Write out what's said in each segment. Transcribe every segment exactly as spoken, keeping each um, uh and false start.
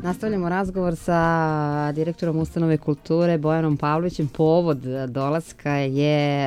Nastavljamo razgovor sa direktorom Ustanove kulture Bojanom Pavlovićem. Povod dolaska je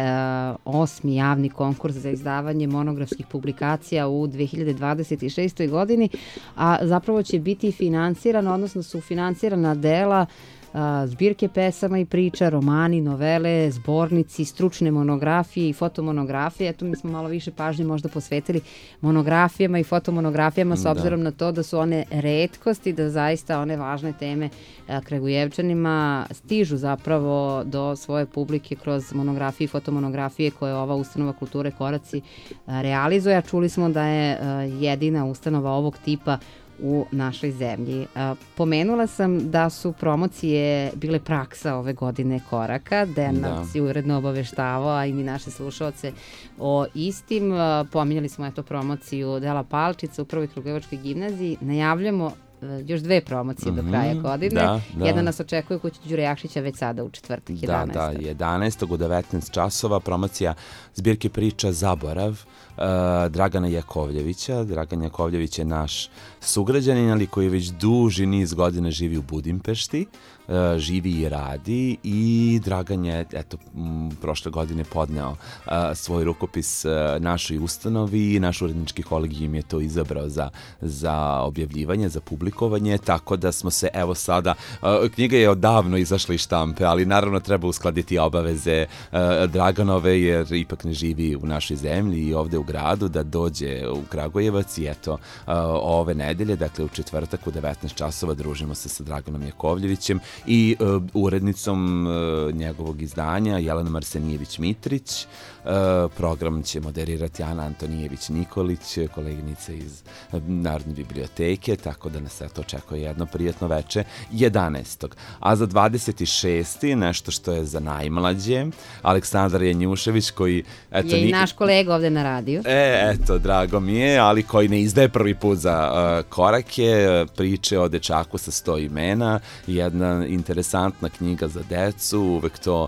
osmi javni konkurs za izdavanje monografskih publikacija u dve hiljade dvadeset šestoj godini, a zapravo će biti finansirano, odnosno su finansirana dela zbirke pesama i priča, romani, novele, zbornici, stručne monografije i fotomonografije. Eto, mi smo malo više pažnje možda posvetili monografijama i fotomonografijama s obzirom da. na to da su one retkosti, da zaista one važne teme Kragujevčanima stižu zapravo do svoje publike kroz monografije i fotomonografije koje ova ustanova kulture Koraci realizuje. A čuli smo da je jedina ustanova ovog tipa u našoj zemlji. Pomenula sam da su promocije bile praksa ove godine Koraka, da nas je uredno obaveštavao, a i mi naše slušalce o istim. Pominjali smo eto promociju dela Palčica u prvoj Kragujevačkoj gimnaziji. Najavljamo još dve promocije mm-hmm, do kraja godine. Da, da. Jedna nas očekuje kod Đure Jakšića već sada u četvrtak, jedanaestog. Da, da, jedanaestog u devetnaest časova promocija zbirke priča Zaborav uh, Dragana Jakovljevića. Dragan Jakovljević je naš sugrađanin, ali koji već duži niz godina živi u Budimpešti. Uh, živi i radi i Dragan je eto, m, prošle godine podneo uh, svoj rukopis uh, našoj ustanovi i naš urednički kolegijum je to izabrao za, za objavljivanje, za publikovanje, tako da smo se evo sada, uh, knjiga je odavno izašla iz štampe, ali naravno treba uskladiti obaveze uh, Draganove jer ipak ne živi u našoj zemlji i ovde u gradu, da dođe u Kragujevac i eto uh, ove nedelje, dakle u četvrtak u devetnaest časova družimo se sa Draganom Jakovljevićem i uh, urednicom uh, njegovog izdanja Jelena Marsenijević-Mitrić. Uh, program će moderirati Ana Antonijević-Nikolić, koleginica iz uh, Narodne biblioteke, tako da nas eto očekuje jedno prijetno veče jedanaestog. A za dvadeset šesti nešto što je za najmlađe, Aleksandar Janjušević koji eto, je i naš kolega ovde na radiju. E, eto, drago mi je, ali koji ne izdaje prvi put za uh, Korake, priče o dečaku sa sto imena, jedna interesantna knjiga za decu, uvek to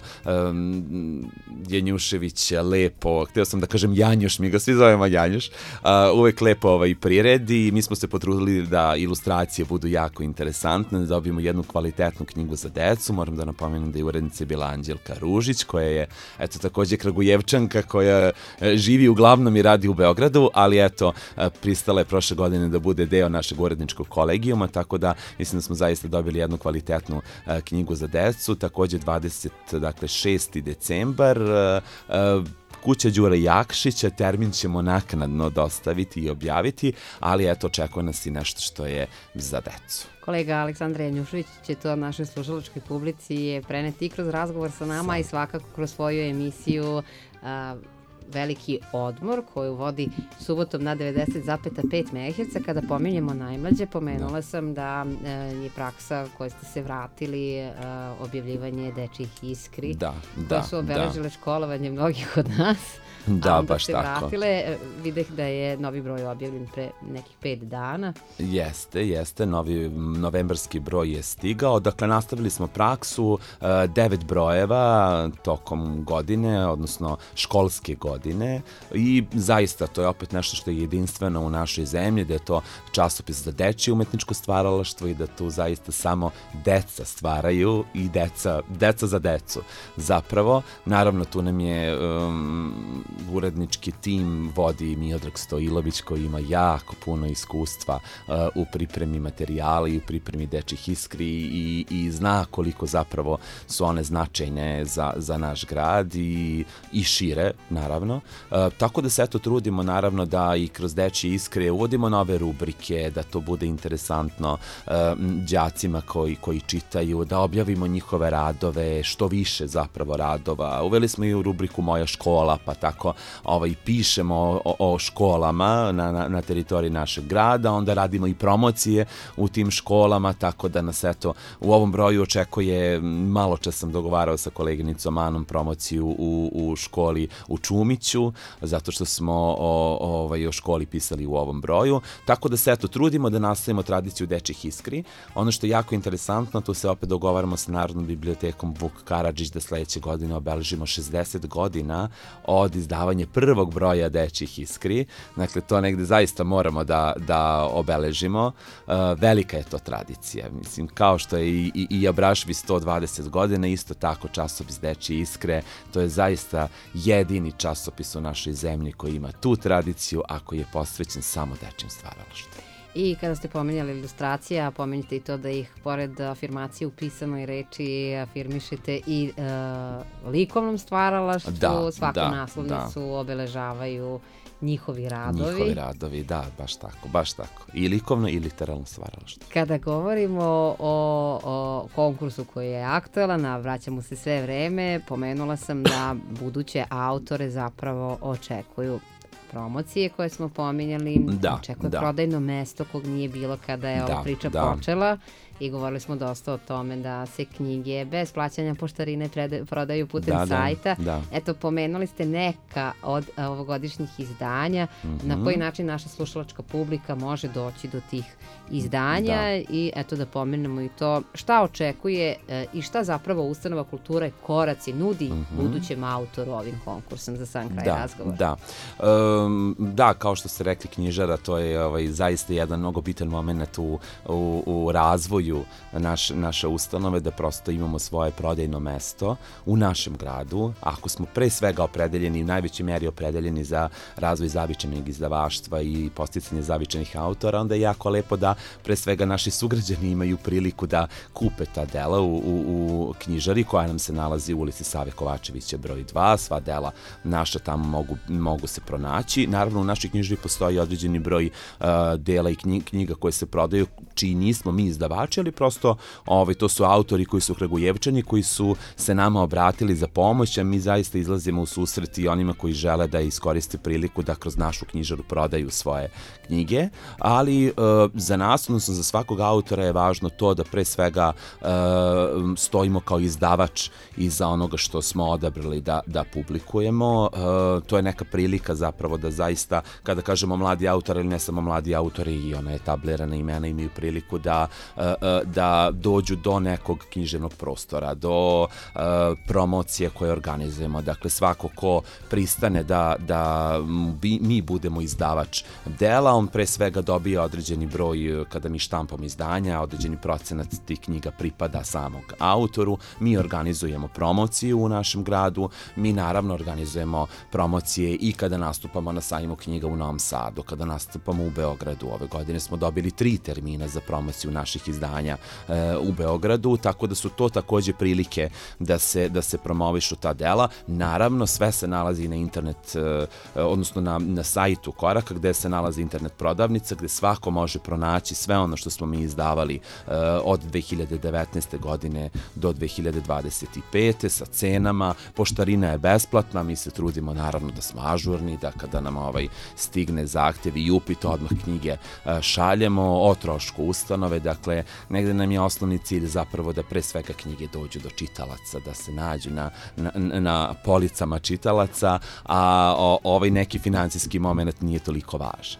um, Janjušević lepo, htio sam da kažem Janjuš, mi ga svi zovemo Janjuš, uh, uvek lepo ovaj priredi i mi smo se potrudili da ilustracije budu jako interesantne, da dobijemo jednu kvalitetnu knjigu za decu. Moram da napomenem da je urednica bila Anđelka Ružić, koja je eto takođe Kragujevčanka, koja živi uglavnom i radi u Beogradu, ali eto pristala je prošle godine da bude deo našeg uredničkog kolegijuma, tako da mislim da smo zaista dobili jednu kvalitetnu uh, knjigu za decu. Takođe dvadeset šesti decembar uh, uh, Kuća Đure Jakšića, termin ćemo naknadno dostaviti i objaviti, ali eto očekuje nas i nešto što je za decu. Kolega Aleksandar Janjušević će to našoj slušalačkoj publici preneti i kroz razgovor sa nama Sam. i svakako kroz svoju emisiju a, Veliki odmor koju vodi subotom na devedeset zarez pet megaherca. Kada pominjemo najmlađe, pomenula da. sam da e, je praksa koje ste se vratili e, objavljivanje dečjih iskri, da, koje da, su obeležile da. školovanje mnogih od nas. Da, baš tako. Vratile, videh da je novi broj objavljen pre nekih pet dana. Jeste, jeste, novi novembarski broj je stigao, dakle nastavili smo praksu, devet brojeva tokom godine, odnosno školske godine i zaista to je opet nešto što je jedinstveno u našoj zemlji, da je to časopis za dečje umetničko stvaralaštvo i da tu zaista samo deca stvaraju i deca, deca za decu. Zapravo, naravno tu nam je um, urednički tim vodi Miodrag Stojilović koji ima jako puno iskustva uh, u pripremi materijala i u pripremi dečjih iskri i, i zna koliko zapravo su one značajne za, za naš grad i, i šire, naravno. Uh, tako da se eto trudimo naravno da i kroz dečje iskre uvodimo nove rubrike, da to bude interesantno uh, đacima koji, koji čitaju, da objavimo njihove radove, što više zapravo radova. Uveli smo i u rubriku Moja škola, pa tako ovaj, pišemo o, o školama na, na, na teritoriji našeg grada, onda radimo i promocije u tim školama, tako da nas eto u ovom broju očekuje, malo čas sam dogovarao sa koleginicom Anom promociju u, u školi u Čumi, Tomiću, zato što smo o, ovaj, o školi pisali u ovom broju. Tako da se eto trudimo da nastavimo tradiciju dečjih iskri. Ono što je jako interesantno, tu se opet dogovaramo sa Narodnom bibliotekom Vuk Karadžić da sledeće godine obeležimo šezdeset godina od izdavanja prvog broja dečjih iskri. Dakle, to negde zaista moramo da, da obeležimo. Uh, velika je to tradicija. Mislim, kao što je i, i, i Abrašvi sto dvadeset godina, isto tako časopis Dečje iskre. To je zaista jedini časopis u našoj zemlji koji ima tu tradiciju, a koji je posvećen samo dečjem stvaralaštvu. I kada ste pomenjali ilustracije, pomenjate i to da ih pored afirmacije u pisanoj reči afirmišete i uh, likovnom stvaralaštvu, da, svaku da, naslovnicu da. obeležavaju njihovi radovi. Njihovi radovi, da, baš tako, baš tako. I likovno i literalno stvaralaštvo. Kada govorimo o, o konkursu koji je aktuelan, a vraćamo se sve vreme, pomenula sam da buduće autore zapravo očekuju promocije koje smo pominjali, da, očekuje da. prodajno mesto kog nije bilo kada je da, ova priča da. počela i govorili smo dosta o tome da se knjige bez plaćanja poštarine prede, prodaju putem da, sajta. Da, da. Eto, pomenuli ste neka od a, ovogodišnjih izdanja, mm-hmm. na koji način naša slušalačka publika može doći do tih izdanja da. i eto da pomenemo i to šta očekuje e, i šta zapravo Ustanova kulture Koraci nudi mm-hmm. budućem autoru ovim konkursom za sam kraj da, razgovora. Da, um, da, kao što ste rekli knjižara, to je ovaj, zaista jedan mnogo bitan moment u, u, u razvoju naš, naše ustanove, da prosto imamo svoje prodajno mesto u našem gradu. Ako smo pre svega opredeljeni, u najvećoj meri opredeljeni za razvoj zavičajnog izdavaštva i posticanje zavičajnih autora, onda je jako lepo da pre svega naši sugrađani imaju priliku da kupe ta dela u, u, u knjižari koja nam se nalazi u ulici Save Kovačevića broj dva. Sva dela naša tamo mogu, mogu se pronaći. Naravno, u našoj knjižari postoji određeni broj uh, dela i knjiga koje se prodaju, čiji nismo mi izdavači, ali prosto ovaj, to su autori koji su Kragujevčani, koji su se nama obratili za pomoć, a mi zaista izlazimo u susret i onima koji žele da iskoriste priliku da kroz našu knjižaru prodaju svoje knjige, ali uh, za nas, odnosno za svakog autora je važno to da pre svega uh, stojimo kao izdavač iza onoga što smo odabrali da, da publikujemo. Uh, to je neka prilika zapravo da zaista, kada kažemo mladi autor, ili ne samo mladi autori, i ona etablirana imena imaju priliku da, uh, da dođu do nekog književnog prostora, do uh, promocije koje organizujemo. Dakle, svako ko pristane da, da bi, mi budemo izdavač dela, on pre svega dobija određeni broj, kada mi štampamo izdanja, određeni procenat tih knjiga pripada samog autoru. Mi organizujemo promociju u našem gradu, mi naravno organizujemo promocije i kada nastupamo na sajmu knjiga u Novom Sadu, kada nastupamo u Beogradu. Ove godine smo dobili tri termina za promociju naših izdanja e, u Beogradu, tako da su to takođe prilike da se, da se promovišu ta dela. Naravno, sve se nalazi na internet, e, odnosno na, na sajtu Koraka, gde se nalazi internet prodavnica, gde svako može pronaći sve ono što smo mi izdavali e, od dve hiljade devetnaeste. godine do dve hiljade dvadeset pete. sa cenama. Poštarina je besplatna, mi se trudimo naravno da smo ažurni, da kada nam ovaj stigne zahtjev i upit, odmah knjige e, šaljemo o trošku ustanove. Dakle, negde nam je osnovni cilj zapravo da pre svega knjige dođu do čitalaca, da se nađu na, na, na policama čitalaca, a o, ovaj neki financijski moment nije toliko važan.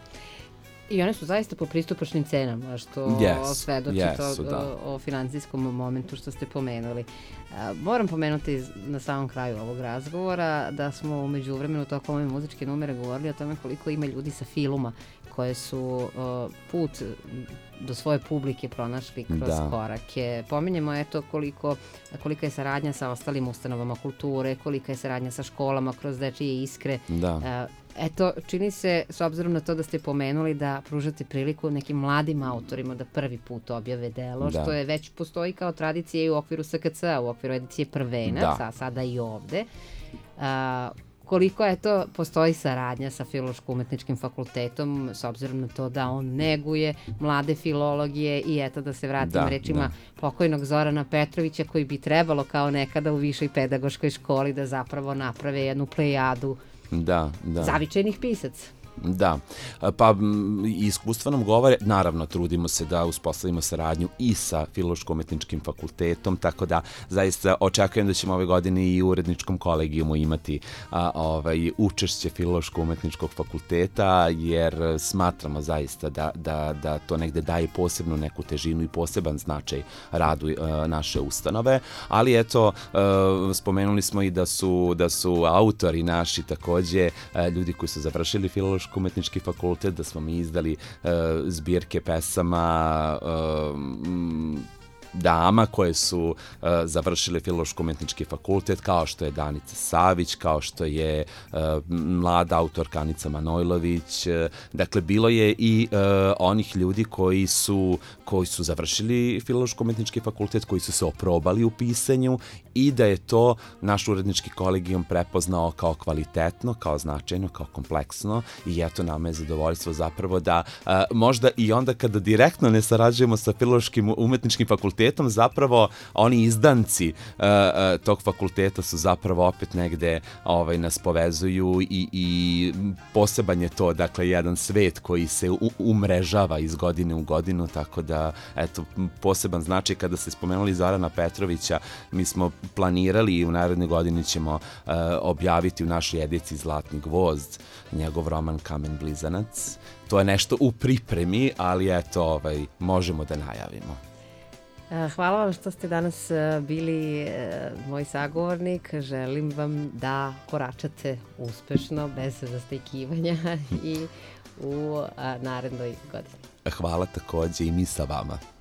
I one su zaista po pristupačnim cenama, što yes, svedoči yes, to da. o, o financijskom momentu što ste pomenuli. A, moram pomenuti na samom kraju ovog razgovora da smo u međuvremenu tokom ove muzičke numere govorili o tome koliko ima ljudi sa filuma koje su uh, put do svoje publike pronašli kroz da. korake. Pominjemo eto koliko, kolika je saradnja sa ostalim ustanovama kulture, kolika je saradnja sa školama kroz Dečije iskre. Da. Uh, Eto, čini se, s obzirom na to da ste pomenuli da pružate priliku nekim mladim autorima da prvi put objave delo, da. što je već postoji kao tradicija i u okviru S K C-a, u okviru edicije Prvenac, a sada i ovde. A, koliko je to, postoji saradnja sa Filološko-umetničkim fakultetom, s obzirom na to da on neguje mlade filologije i eto da se vratim da, rečima da. pokojnog Zorana Petrovića, koji bi trebalo kao nekada u višoj pedagoškoj školi da zapravo naprave jednu plejadu Da, da. zavičajnih pisaca. Da, pa iskustva nam govore, naravno trudimo se da uspostavimo saradnju i sa Filološko-umetničkim fakultetom, tako da zaista očekujem da ćemo ove godine i u uredničkom kolegijumu imati a, ovaj, učešće Filološko-umetničkog fakulteta, jer smatramo zaista da, da, da to negde daje posebnu neku težinu i poseban značaj radu a, naše ustanove, ali eto, a, spomenuli smo i da su, da su autori naši takođe a, ljudi koji su završili Filološko umetnički fakultet, da smo mi izdali uh, zbirke pesama uh, dama koje su uh, završile Filološko-umetnički fakultet, kao što je Danica Savić, kao što je uh, mlada autorka Anica Manojlović. Uh, dakle, bilo je i uh, onih ljudi koji su, koji su završili Filološko-umetnički fakultet, koji su se oprobali u pisanju i da je to naš urednički kolegijum prepoznao kao kvalitetno, kao značajno, kao kompleksno i eto nama je zadovoljstvo zapravo da uh, možda i onda kada direktno ne sarađujemo sa Filološkim umetničkim fakultetom, zapravo oni izdanci uh, uh, tog fakulteta su zapravo opet negde ovaj, nas povezuju i, i poseban je to, dakle, jedan svet koji se u, umrežava iz godine u godinu, tako da, eto, poseban značaj. Kada ste spomenuli Zorana Petrovića, mi smo planirali i u naredne godini ćemo uh, objaviti u našoj ediciji Zlatni gvozd, njegov roman Kamen blizanac. To je nešto u pripremi, ali eto, ovaj, možemo da najavimo. Hvala vam što ste danas bili moj sagovornik. Želim vam da koračate uspešno, bez zastajkivanja i u narednoj godini. Hvala takođe i mi sa vama.